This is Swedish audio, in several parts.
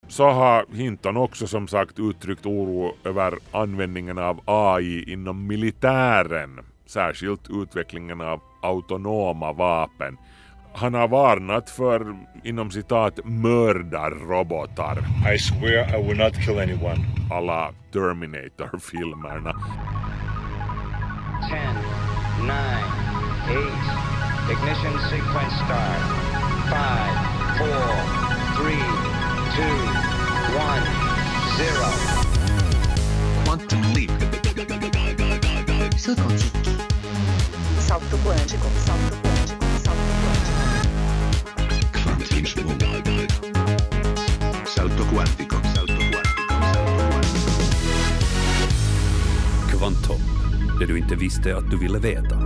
så har Hinton också som sagt uttryckt oro över användningen av AI inom militären, särskilt utvecklingen av autonoma vapen. Han har varnat för, inom citat, mördarrobotar. I swear I will not kill anyone. Alla Terminator-filmerna. 10, 9, 8, ignition sequence start. 5, 4, 3, 2, 1, 0. Quantum leap. Saut quantique. Salto quântico, salto quântico, salto quântico. Kvantinsprung. Salto quantico, salto quantico, salto quantico. Kvanthopp, det du inte visste att du ville veta.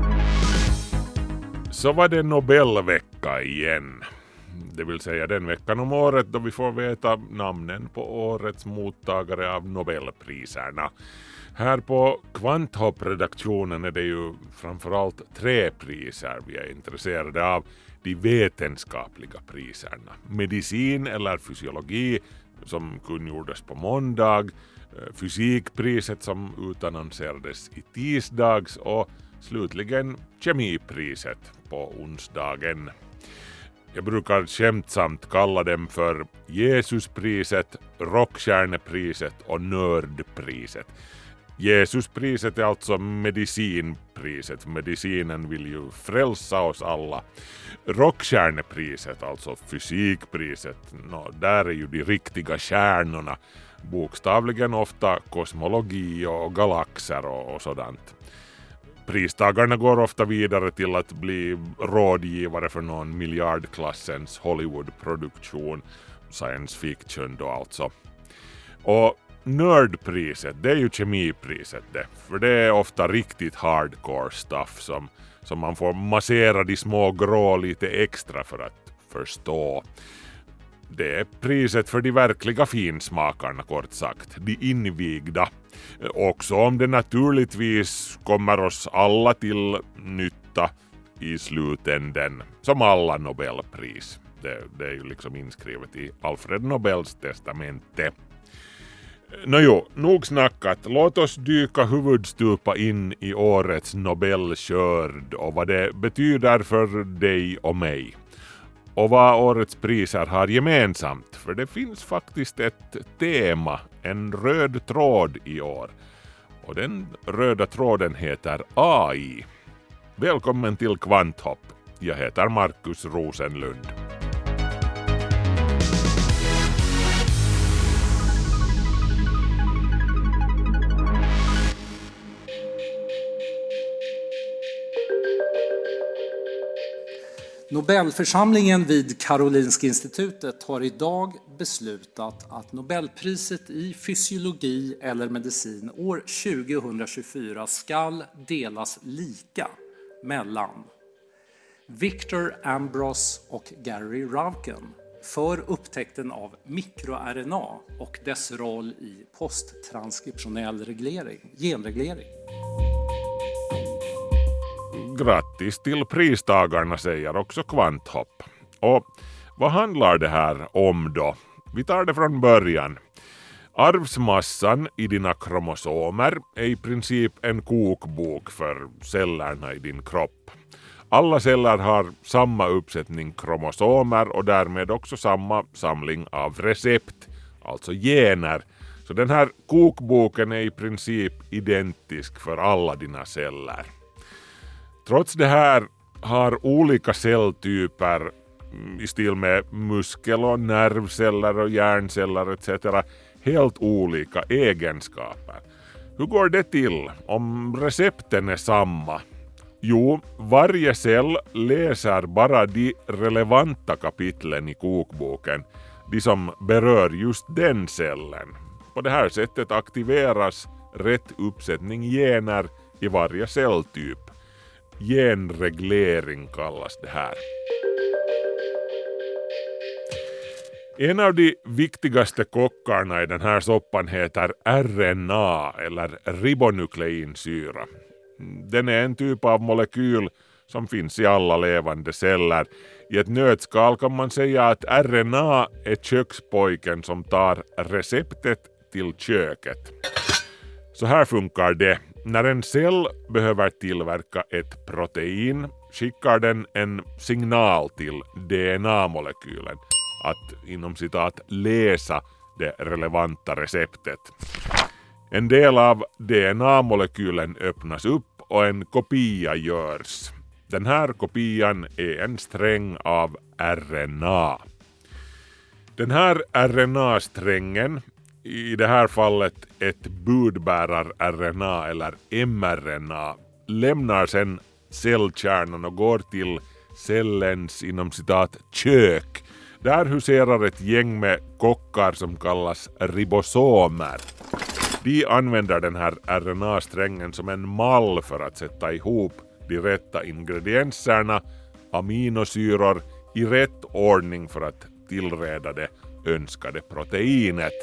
Så var det Nobelvecka igen. Det vill säga den veckan om året då vi får veta namnen på årets mottagare av Nobelpriserna. Här på Kvanthopp-redaktionen är det ju framförallt 3 priser vi är intresserade av. De vetenskapliga priserna. Medicin eller fysiologi som kungjordes på måndag. Fysikpriset som utannonserades i tisdags och slutligen kemipriset på onsdagen. Jag brukar skämtsamt kalla dem för Jesuspriset, Rockstjärnepriset och Nördpriset. Jesuspriset är alltså medicinpriset. Medicinen vill ju frälsa oss alla. Rockstjärnepriset, alltså fysikpriset, där är ju de riktiga stjärnorna. Bokstavligen ofta kosmologi och galaxer och sådant. Pristagarna går ofta vidare till att bli rådgivare för någon miljardklassens Hollywood-produktion, science fiction då alltså. Och nördpriset, det är ju kemipriset det, för det är ofta riktigt hardcore stuff som man får massera de små grå lite extra för att förstå. Det är priset för de verkliga finsmakarna kort sagt, de invigda. Också om det naturligtvis kommer oss alla till nytta i slutänden, som alla Nobelpris. Det är ju liksom inskrivet i Alfred Nobels testamente. Nog snackat. Låt oss dyka huvudstupa in i årets Nobelskörd och vad det betyder för dig och mig. Och vad årets priser har gemensamt, för det finns faktiskt ett tema, en röd tråd i år. Och den röda tråden heter AI. Välkommen till Kvanthopp. Jag heter Markus Rosenlund. Nobelförsamlingen vid Karolinska institutet har idag beslutat att Nobelpriset i fysiologi eller medicin år 2024 skall delas lika mellan Victor Ambros och Gary Ruvkun för upptäckten av mikroRNA och dess roll i posttranskriptionell genreglering. Grattis till pristagarna, säger också Kvanthopp. Och vad handlar det här om då? Vi tar det från början. Arvsmassan i dina kromosomer är i princip en kokbok för cellerna i din kropp. Alla celler har samma uppsättning kromosomer och därmed också samma samling av recept, alltså gener. Så den här kokboken är i princip identisk för alla dina celler. Trots det här har olika celltyper i stil med muskel- och nervceller och hjärnceller etc. helt olika egenskaper. Hur går det till om recepten är samma? Jo, varje cell läser bara de relevanta kapitlen i kokboken, de som berör just den cellen. På det här sättet aktiveras rätt uppsättning gener i varje celltyp. Genreglering kallas det här. En av de viktigaste kockarna i den här soppan heter RNA eller ribonukleinsyra. Den är en typ av molekyl som finns i alla levande celler. I ett nötskal kan man säga att RNA är kökspojken som tar receptet till köket. Så här funkar det. När en cell behöver tillverka ett protein skickar den en signal till DNA-molekylen att inom citat läsa det relevanta receptet. En del av DNA-molekylen öppnas upp och en kopia görs. Den här kopian är en sträng av RNA. Den här RNA-strängen, i det här fallet ett budbärar-RNA eller mRNA, lämnar sedan cellkärnan och går till cellens inom citat kök. Där huserar ett gäng med kockar som kallas ribosomer. De använder den här RNA-strängen som en mall för att sätta ihop de rätta ingredienserna, aminosyror, i rätt ordning för att tillreda det önskade proteinet.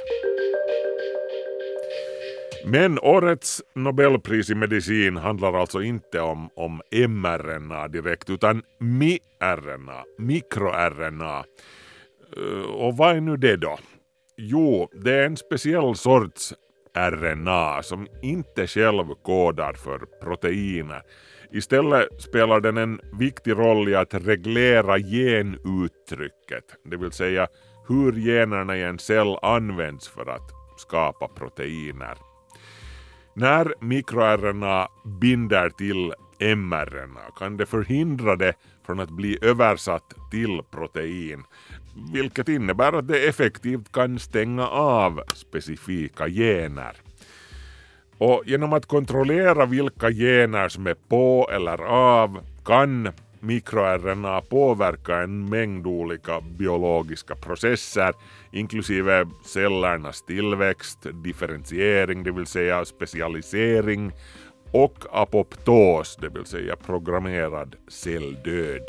Men årets Nobelpris i medicin handlar alltså inte om mRNA direkt utan miRNA, mikroRNA. Och vad är nu det då? Jo, det är en speciell sorts RNA som inte själv kodar för proteiner. Istället spelar den en viktig roll i att reglera genuttrycket, det vill säga hur generna i en cell används för att skapa proteiner. När mikroRNA binder till mRNA kan det förhindra det från att bli översatt till protein, vilket innebär att det effektivt kan stänga av specifika gener. Och genom att kontrollera vilka gener som är på eller av kan mikroRNA påverka en mängd olika biologiska processer, inklusive cellernas tillväxt, differentiering, det vill säga specialisering, och apoptos, det vill säga programmerad celldöd.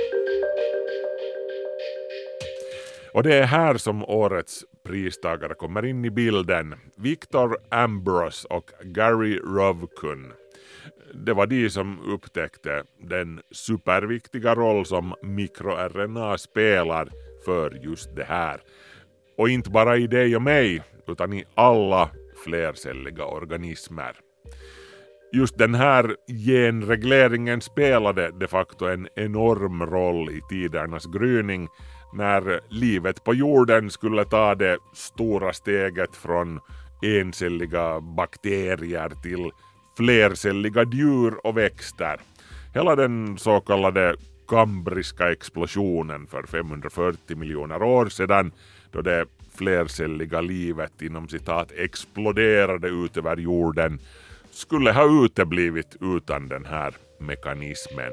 Och det är här som årets pristagare kommer in i bilden. Victor Ambros och Gary Ruvkun. Det var de som upptäckte den superviktiga roll som mikroRNA spelar för just det här. Och inte bara i dig och mig, utan i alla flercelliga organismer. Just den här genregleringen spelade de facto en enorm roll i tidernas gryning när livet på jorden skulle ta det stora steget från encelliga bakterier till flercelliga djur och växter. Hela den så kallade kambriska explosionen för 540 miljoner år sedan, då det flercelliga livet inom citat exploderade ut över jorden, skulle ha uteblivit utan den här mekanismen.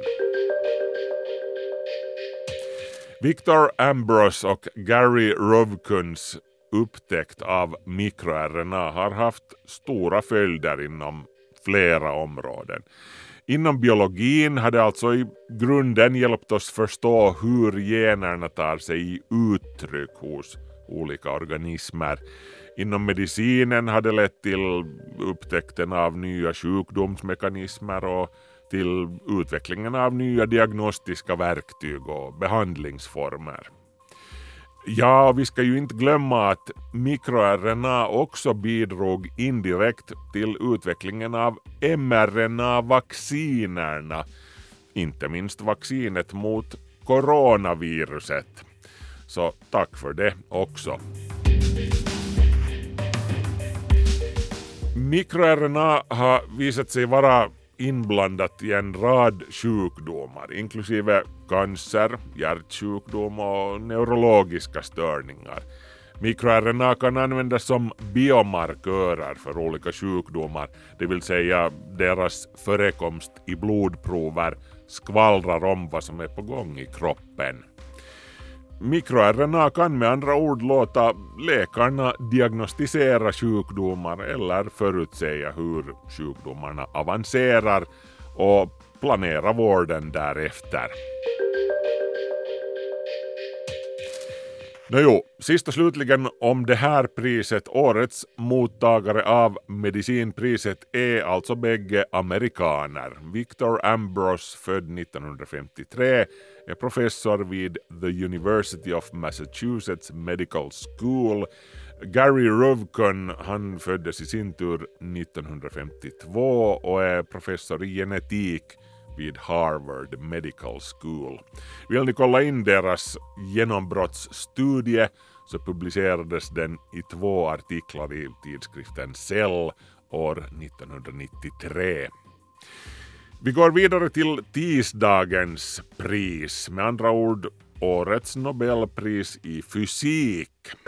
Victor Ambros och Gary Ruvkuns upptäckt av mikroRNA har haft stora följder inom flera områden. Inom biologin har det alltså i grunden hjälpt oss förstå hur generna tar sig i uttryck hos olika organismer. Inom medicinen har det lett till upptäckten av nya sjukdomsmekanismer och till utvecklingen av nya diagnostiska verktyg och behandlingsformer. Ja, och vi ska ju inte glömma att mikroRNA också bidrog indirekt till utvecklingen av mRNA-vaccinerna, inte minst vaccinet mot coronaviruset. Så tack för det också. MikroRNA har visat sig vara inblandat i en rad sjukdomar, inklusive cancer, hjärtsjukdom och neurologiska störningar. MikroRNA kan användas som biomarkörer för olika sjukdomar, det vill säga deras förekomst i blodprover skvallrar om vad som är på gång i kroppen. MikroRNA kan med andra ord låta läkarna diagnostisera sjukdomar eller förutsäga hur sjukdomarna avancerar och planera vården därefter. Sist och slutligen om det här priset. Årets mottagare av medicinpriset är alltså bägge amerikaner. Victor Ambros, född 1953, är professor vid the University of Massachusetts Medical School. Gary Ruvkun, han föddes i sin tur 1952 och är professor i genetik vid Harvard Medical School. Vill ni kolla in deras genombrottsstudie så publicerades den i 2 artiklar i tidskriften Cell år 1993. Vi går vidare till tisdagens pris, med andra ord årets Nobelpris i fysik.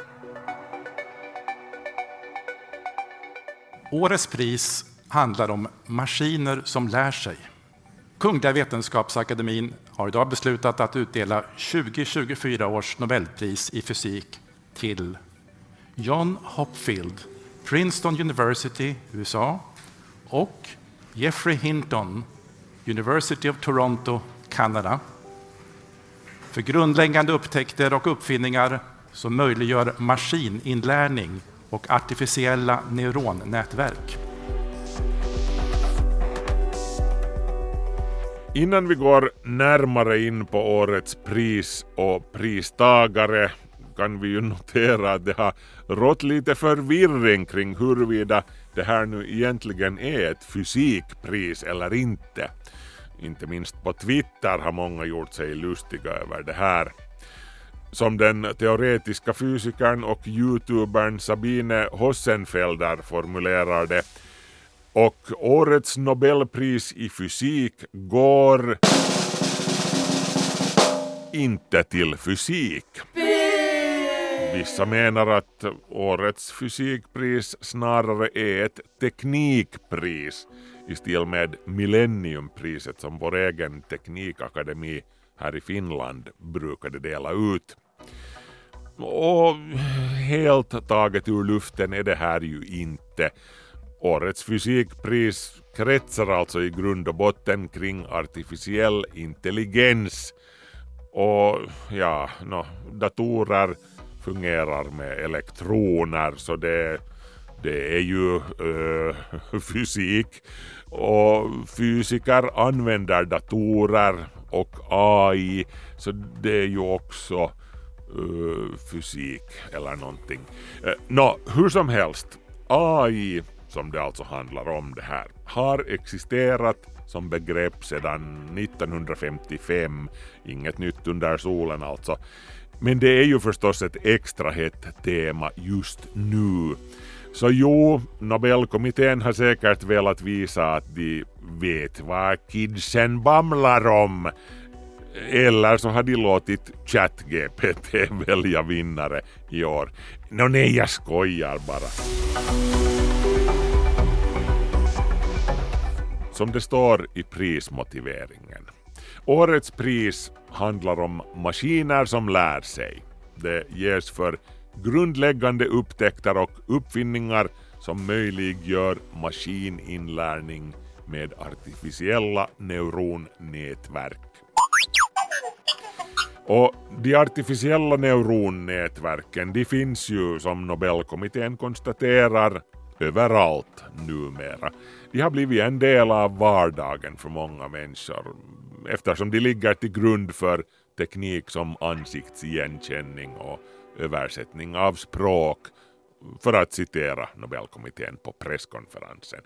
Årets pris handlar om maskiner som lär sig. Kungliga Vetenskapsakademin har idag beslutat att utdela 2024 års Nobelpris i fysik till John Hopfield, Princeton University, USA, och Geoffrey Hinton, University of Toronto, Kanada, för grundläggande upptäckter och uppfinningar som möjliggör maskininlärning och artificiella neuronnätverk. Innan vi går närmare in på årets pris och pristagare kan vi ju notera att det har rått lite förvirring kring huruvida det här nu egentligen är ett fysikpris eller inte. Inte minst på Twitter har många gjort sig lustiga över det här. Som den teoretiska fysikern och youtubern Sabine Hossenfelder formulerar det. Och årets Nobelpris i fysik går inte till fysik. Vissa menar att årets fysikpris snarare är ett teknikpris i stil med Millenniumpriset som vår egen teknikakademi här i Finland brukade dela ut. Och helt taget ur luften är det här ju inte. Årets fysikpris kretsar alltså i grund och botten kring artificiell intelligens. Och datorer fungerar med elektroner, så det är ju fysik. Och fysiker använder datorer och AI, så det är ju också fysik eller någonting. Hur som helst, AI, som det alltså handlar om det här, har existerat som begrepp sedan 1955. Inget nytt under solen alltså. Men det är ju förstås ett extra hett tema just nu. Så Nobelkommittén har säkert velat visa att de vet vad kidsen bamlar om. Eller så har de låtit ChatGPT välja vinnare i år. Nej, jag skojar bara. Som det står i prismotiveringen. Årets pris handlar om maskiner som lär sig. Det ges för grundläggande upptäckter och uppfinningar som möjliggör maskininlärning med artificiella neuronnätverk. Och de artificiella neuronnätverken, de finns ju, som Nobelkommittén konstaterar, överallt numera. De har blivit en del av vardagen för många människor eftersom de ligger till grund för teknik som ansiktsigenkänning och översättning av språk, för att citera Nobelkommittén på presskonferensen.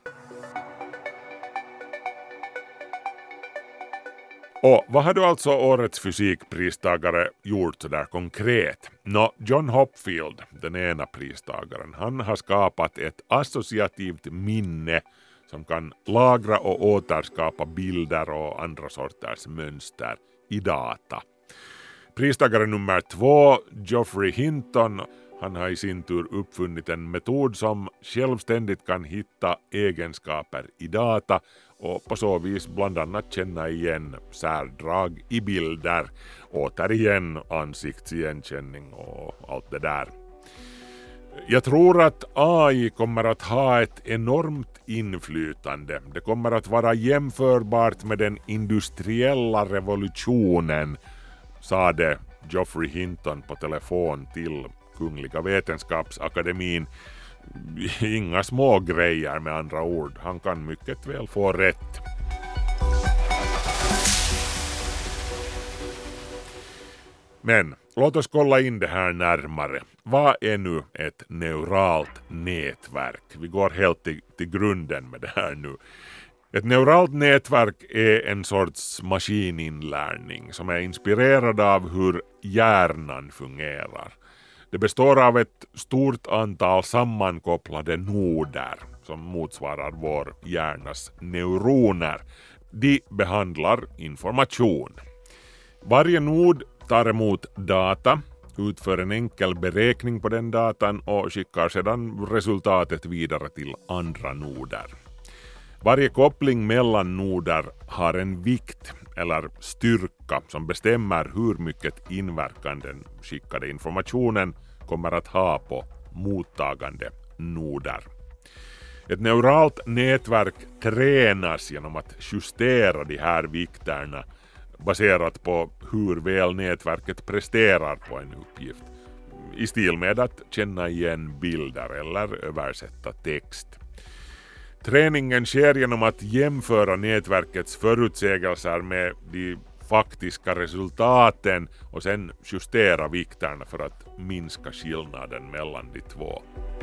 Och vad har då alltså årets fysikpristagare gjort så där konkret? John Hopfield, den ena pristagaren, han har skapat ett associativt minne som kan lagra och återskapa bilder och andra sorters mönster i data. Pristagare nummer 2, Geoffrey Hinton, han har i sin tur uppfunnit en metod som självständigt kan hitta egenskaper i data och på så vis bland annat känna igen särdrag i bilder, återigen ansiktsigenkänning och allt det där. Jag tror att AI kommer att ha ett enormt inflytande. Det kommer att vara jämförbart med den industriella revolutionen, sade Geoffrey Hinton på telefon till Kungliga Vetenskapsakademin. Inga små grejer med andra ord. Han kan mycket väl få rätt. Men låt oss kolla in det här närmare. Vad är nu ett neuralt nätverk? Vi går helt till grunden med det här nu. Ett neuralt nätverk är en sorts maskininlärning som är inspirerad av hur hjärnan fungerar. Det består av ett stort antal sammankopplade noder som motsvarar vår hjärnas neuroner. De behandlar information. Varje nod tar emot data, utför en enkel beräkning på den datan och skickar sedan resultatet vidare till andra noder. Varje koppling mellan noder har en vikt eller styrka som bestämmer hur mycket inverkan den skickade informationen kommer att ha på mottagande noder. Ett neuralt nätverk tränas genom att justera de här vikterna baserat på hur väl nätverket presterar på en uppgift. I stil med att känna igen bilder eller översätta text. Träningen sker genom att jämföra nätverkets förutsägelser med de faktiska resultaten och sen justera vikterna för att minska skillnaden mellan de två.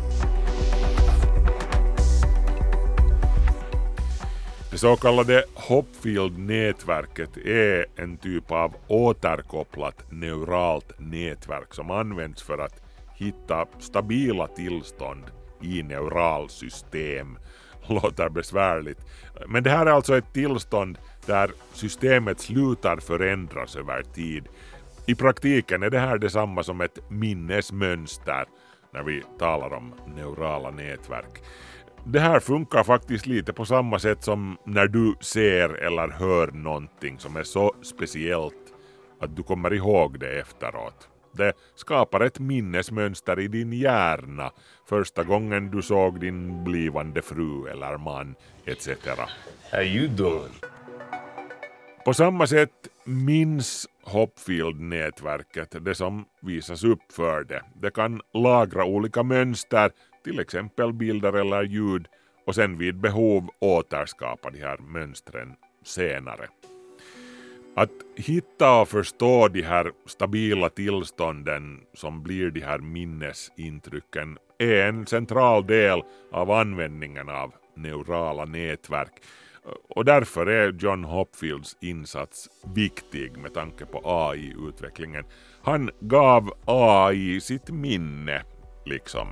Det så kallade Hopfield-nätverket är en typ av återkopplat neuralt nätverk som används för att hitta stabila tillstånd i neuralsystem. Låter besvärligt. Men det här är alltså ett tillstånd där systemet slutar förändras över tid. I praktiken är det här detsamma som ett minnesmönster när vi talar om neurala nätverk. Det här funkar faktiskt lite på samma sätt som när du ser eller hör någonting som är så speciellt att du kommer ihåg det efteråt. Det skapar ett minnesmönster i din hjärna första gången du såg din blivande fru eller man etc. How you doing? På samma sätt minns Hopfield-nätverket det som visas upp för det. Det kan lagra olika mönster, till exempel bilder eller ljud, och sen vid behov återskapa de här mönstren senare. Att hitta och förstå de här stabila tillstånden som blir de här minnesintrycken är en central del av användningen av neurala nätverk. Och därför är John Hopfields insats viktig med tanke på AI-utvecklingen. Han gav AI sitt minne, liksom.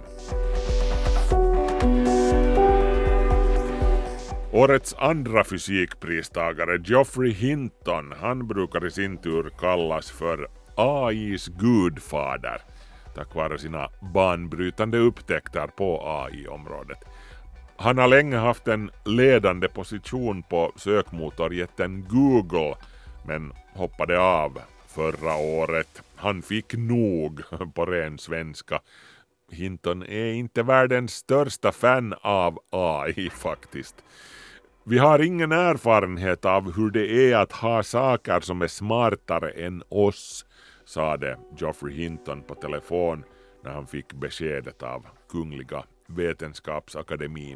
Årets andra fysikpristagare, Geoffrey Hinton, han brukar i sin tur kallas för AIs gudfader tack vare sina banbrytande upptäckter på AI-området. Han har länge haft en ledande position på sökmotorjätten Google, men hoppade av förra året. Han fick nog på ren svenska. Hinton är inte världens största fan av AI faktiskt. Vi har ingen erfarenhet av hur det är att ha saker som är smartare än oss, sade Geoffrey Hinton på telefon när han fick beskedet av Kungliga Vetenskapsakademin.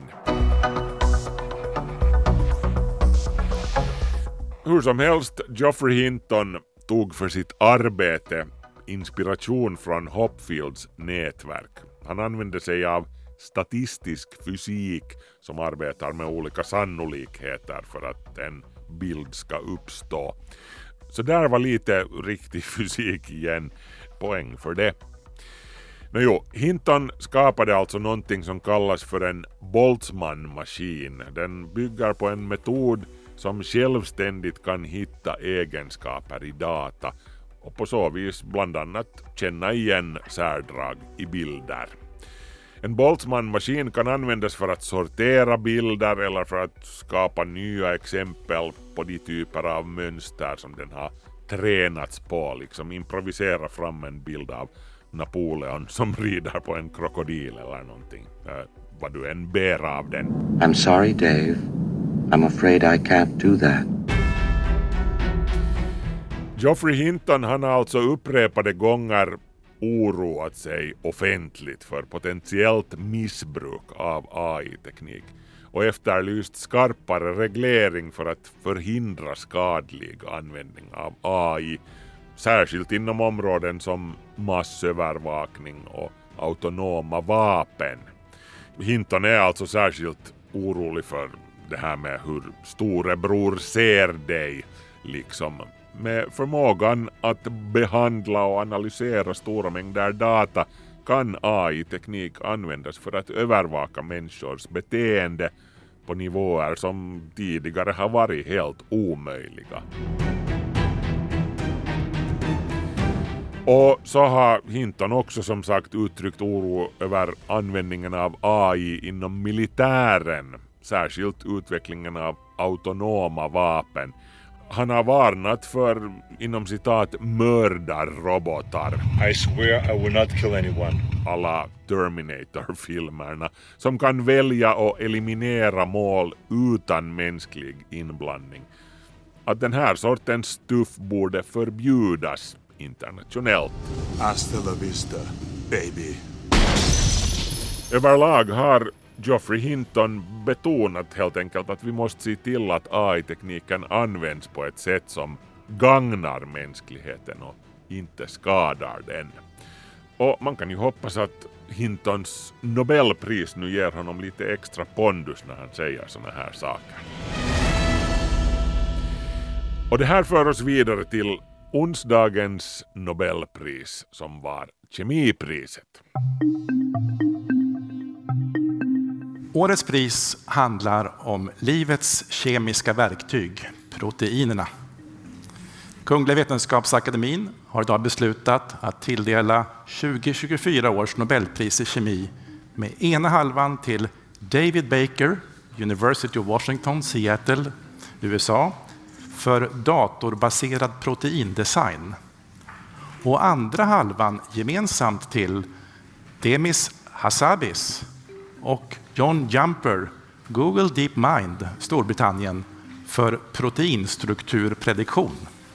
Hur som helst, Geoffrey Hinton tog för sitt arbete inspiration från Hopfields nätverk. Han använde sig av statistisk fysik som arbetar med olika sannolikheter för att en bild ska uppstå. Så där var lite riktig fysik igen. Poäng för det. Hinton skapade alltså någonting som kallas för en Boltzmann-maskin. Den bygger på en metod som självständigt kan hitta egenskaper i data och på så vis bland annat känna igen särdrag i bilder. En Boltzmann-maskin kan användas för att sortera bilder eller för att skapa nya exempel på de typer av mönster som den har tränats på, liksom improvisera fram en bild av Napoleon som rider på en krokodil eller någonting. Vad du än ber av den. I'm sorry, Dave. I'm afraid I can't do that. Geoffrey Hinton han har alltså upprepade gånger oroat sig offentligt för potentiellt missbruk av AI-teknik och efterlyst skarpare reglering för att förhindra skadlig användning av AI, särskilt inom områden som massövervakning och autonoma vapen. Hinton är alltså särskilt orolig för det här med hur storebror ser dig, liksom med förmågan att behandla och analysera stora mängder data kan AI-teknik användas för att övervaka människors beteende på nivåer som tidigare har varit helt omöjliga. Och så har Hinton också som sagt uttryckt oro över användningen av AI inom militären, särskilt utvecklingen av autonoma vapen. Han har varnat för, inom citat, mördarrobotar. I swear I will not kill anyone. Alla Terminator-filmerna som kan välja och eliminera mål utan mänsklig inblandning. Att den här sortens stuff borde förbjudas internationellt. Hasta la vista, baby. Överlag har Geoffrey Hinton betonat helt enkelt att vi måste se till att AI-tekniken används på ett sätt som gagnar mänskligheten och inte skadar den. Och man kan ju hoppas att Hintons Nobelpris nu ger honom lite extra pondus när han säger såna här saker. Och det här för oss vidare till onsdagens Nobelpris som var kemipriset. Årets pris handlar om livets kemiska verktyg, proteinerna. Kungliga Vetenskapsakademin har idag beslutat att tilldela 2024 års Nobelpris i kemi med ena halvan till David Baker, University of Washington, Seattle, USA, för datorbaserad proteindesign. Och andra halvan gemensamt till Demis Hassabis och John Jumper, Google DeepMind, Storbritannien, för proteinstrukturprediktion.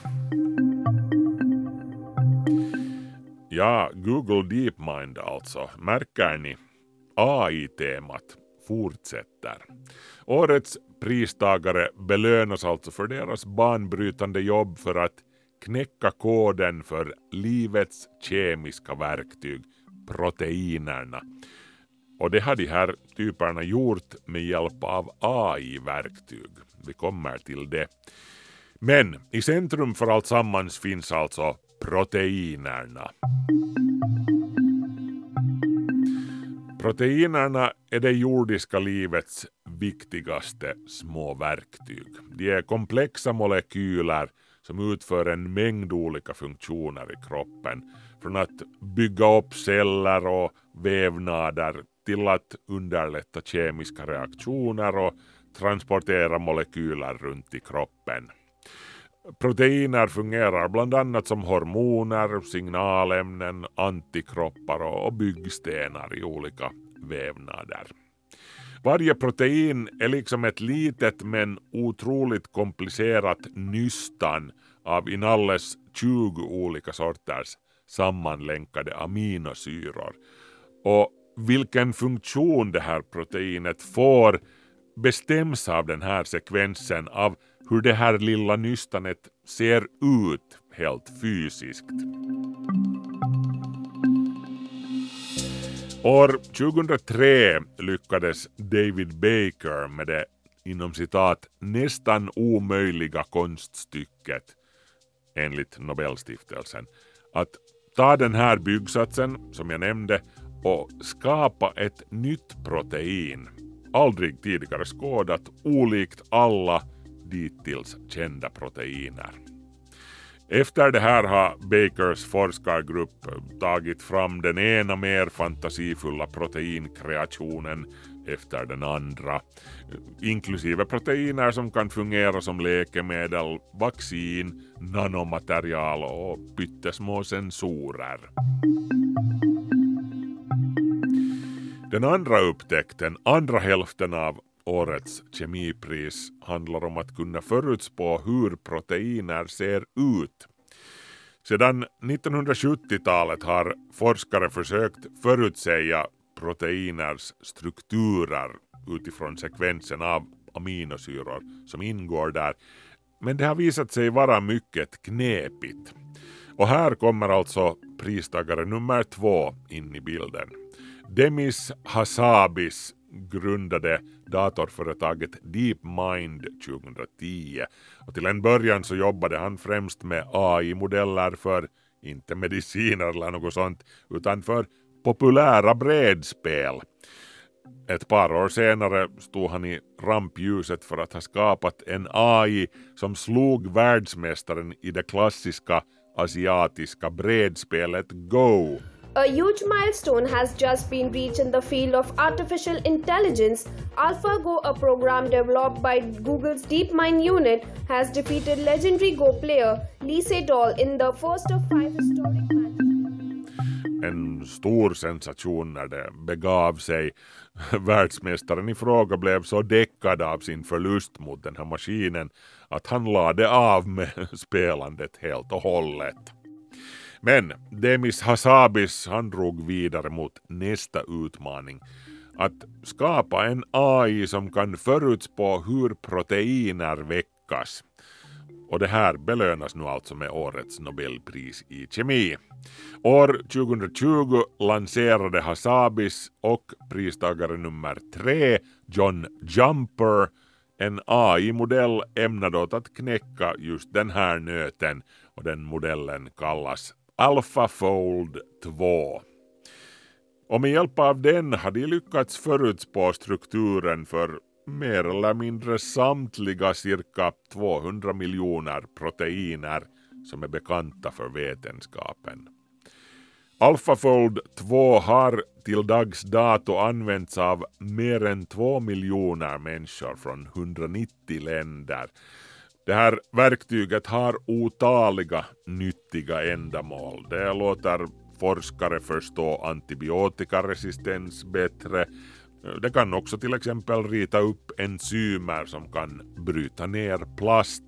Ja, Google DeepMind alltså. Märker ni? AI-temat fortsätter. Årets pristagare belönas alltså för deras banbrytande jobb för att knäcka koden för livets kemiska verktyg, proteinerna. Och det har de här typerna gjort med hjälp av AI-verktyg. Vi kommer till det. Men i centrum för allt sammans finns alltså proteinerna. Proteinerna är det jordiska livets viktigaste små verktyg. De är komplexa molekyler som utför en mängd olika funktioner i kroppen. Från att bygga upp celler och vävnader till att underlätta kemiska reaktioner och transportera molekyler runt i kroppen. Proteiner fungerar bland annat som hormoner, signalämnen, antikroppar och byggstenar i olika vävnader. Varje protein är liksom ett litet men otroligt komplicerat nystan av inalles 20 olika sorters sammanlänkade aminosyror. Och vilken funktion det här proteinet får bestäms av den här sekvensen av hur det här lilla nystanet ser ut helt fysiskt. År 2003 lyckades David Baker med det inom citat nästan omöjliga konststycket enligt Nobelstiftelsen att ta den här byggsatsen som jag nämnde och skapa ett nytt protein, aldrig tidigare skådat, olikt alla dittills kända proteiner. Efter det här har Bakers forskargrupp tagit fram den ena mer fantasifulla proteinkreationen efter den andra, inklusive proteiner som kan fungera som läkemedel, vaccin, nanomaterial och pyttesmå sensorer. Den andra upptäckten, andra hälften av årets kemipris, handlar om att kunna förutspå hur proteiner ser ut. Sedan 1970-talet har forskare försökt förutsäga proteiners strukturer utifrån sekvensen av aminosyror som ingår där. Men det har visat sig vara mycket knepigt. Och här kommer alltså pristagare nummer 2 in i bilden. Demis Hassabis grundade datorföretaget DeepMind 2010. Och till en början så jobbade han främst med AI-modeller för, inte mediciner eller något sånt, utan för populära brädspel. Ett par år senare stod han i rampljuset för att ha skapat en AI som slog världsmästaren i det klassiska asiatiska brädspelet Go. A huge milestone has just been reached in the field of artificial intelligence. AlphaGo, a program developed by Google's DeepMind unit, has defeated legendary Go player Lee Sedol in the first of 5 historic matches. En stor sensation när det begav sig. Världsmästaren i fråga blev så däckad av sin förlust mot den här maskinen att han lade av med spelandet helt och hållet. Men Demis Hassabis han drog vidare mot nästa utmaning. Att skapa en AI som kan förutspå hur proteiner väckas. Och det här belönas nu alltså med årets Nobelpris i kemi. År 2020 lanserade Hassabis och pristagare nummer 3, John Jumper, en AI-modell ämnad åt att knäcka just den här nöten, och den modellen kallas AlphaFold 2. Och med hjälp av den har de lyckats förutspå strukturen för mer eller mindre samtliga cirka 200 miljoner proteiner som är bekanta för vetenskapen. AlphaFold 2 har till dags dato använts av mer än 2 miljoner människor från 190 länder. Det här verktyget har otaliga nyttiga ändamål. Det låter forskare förstå antibiotikaresistens bättre. Det kan också till exempel rita upp enzymer som kan bryta ner plast.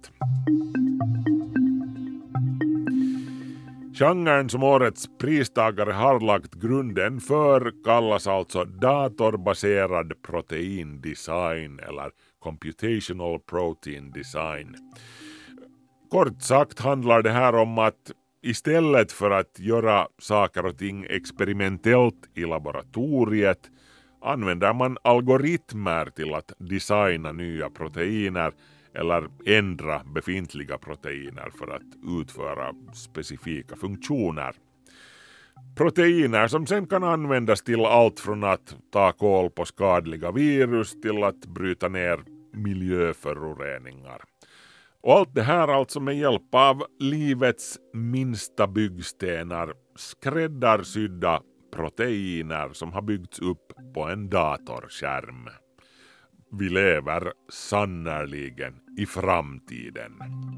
Genren som årets pristagare har lagt grunden för kallas alltså datorbaserad proteindesign eller computational protein design. Kort sagt handlar det här om att istället för att göra saker och ting experimentellt i laboratoriet använder man algoritmer till att designa nya proteiner eller ändra befintliga proteiner för att utföra specifika funktioner. Proteiner som sen kan användas till allt från att ta koll på skadliga virus till att bryta ner miljöföroreningar. Och allt det här alltså med hjälp av livets minsta byggstenar, skräddarsydda proteiner som har byggts upp på en datorskärm. Vi lever sannoliken i framtiden.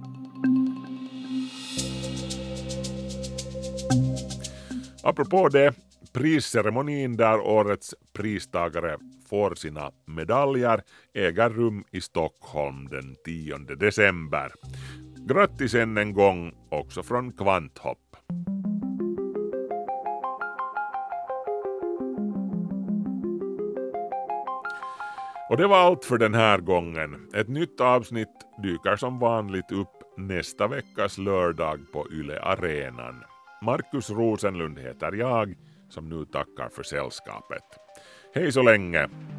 Apropå det, prisceremonin där årets pristagare får sina medaljer äger rum i Stockholm den 10 december. Grattis än en gång också från Kvanthopp. Och det var allt för den här gången. Ett nytt avsnitt dyker som vanligt upp nästa veckas lördag på Yle Arenan. Markus Rosenlund heter jag som nu tackar för sällskapet. Hej så länge!